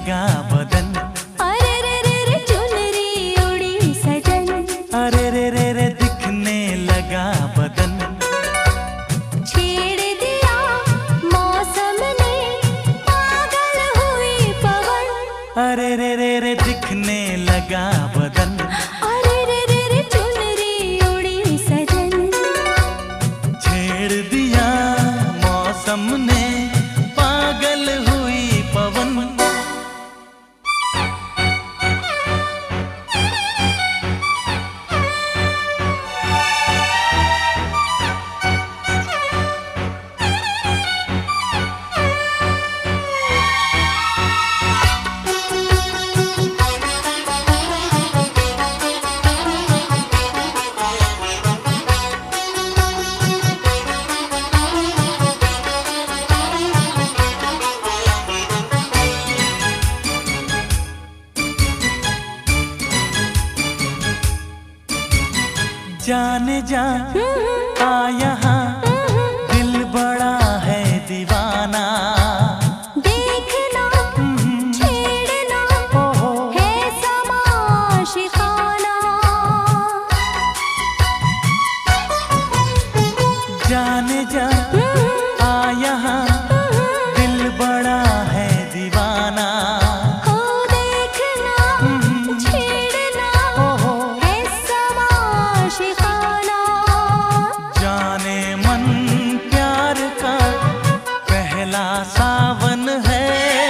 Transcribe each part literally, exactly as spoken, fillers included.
लगा बदन। अरे रे रे रे चुनरी उड़ी सजन। अरे रे रे रे दिखने लगा बदन। छेड़ दिया मौसम ने, पागल हुई पवन। अरे रे रे रे दिखने लगा बदन। अरे रे रे रे चुनरी उड़ी सजन। छेड़ दिया मौसम ने, पागल हुई पवन। जाने जा आ यहाँ, दिल बड़ा है दीवाना। देखना छेड़ना है समा शिखाना। जाने जा आ यहाँ, दिल बड़ा है दीवाना। हो देखना छेड़ना है समा शिखाना। जाने मन प्यार का पहला सावन है।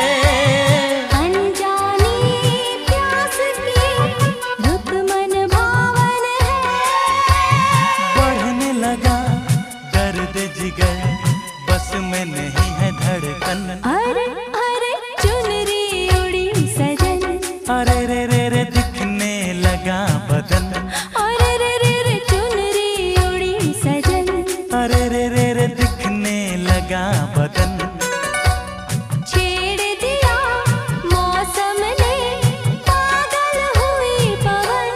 अनजानी प्यास की रुत मन भावन है। बढ़ने लगा दर्द जिगर, बस में नहीं है धड़कन। अरे अरे चुनरी उड़ी सजन। अरे रे रे रे दिखने लगा बदन। अरे रे रे रे चुनरी उड़ी सजन। अरे रे रे रे दिखने लगा बदन। छेड़ दिया मौसम ने, पागल हुई पवन।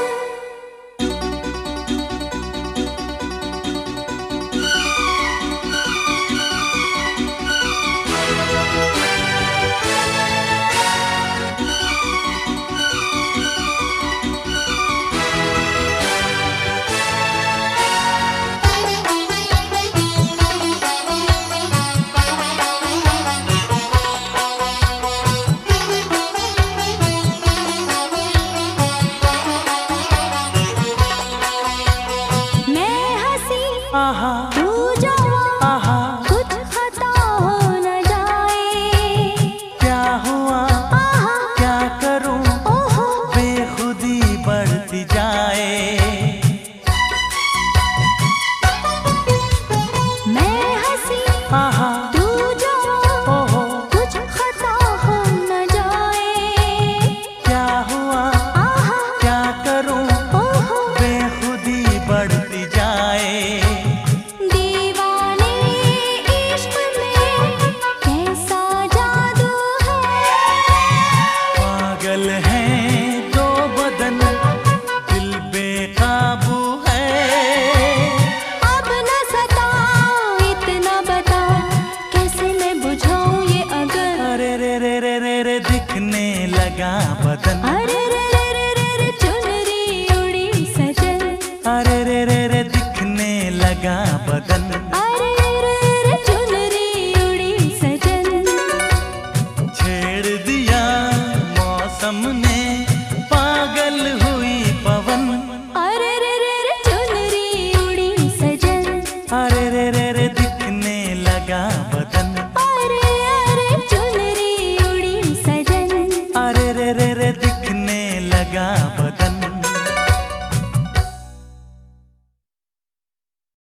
मैं हंसी आहा तू जवां, आहा कुछ खता हो न जाए। क्या हुआ आहा क्या करूं, ओहो बेखुदी बढ़ती जाए। मैं हंसी आहा तू जवां, ओहो कुछ खता हो न जाए। क्या हुआ आहा क्या करूं, ओहो बेखुदी बढ़ती जाए। दीवाने इश्क में कैसा जादू है। पागल है दो बदन, दिल बेकाबू है। अब न सताओ इतना बता, कैसे मैं बुझाऊं ये अगर। अरे रे रे रे रे रे दिखने लगा बदन। अरे रे रे रे रे रे चुनरी उड़ी सजन। अरे रे रे रे दिखने लगा बदन। अरे रे रे चुनरी उड़ी सजन। छेड़ दिया मौसम ने, पागल हुई पवन। अरे रे रे रे चुनरी उड़ी सजन। अरे रे रे रे दिखने लगा बदन। अरे अरे चुनरी उड़ी सजन। अरे रे रे रे दिखने लगा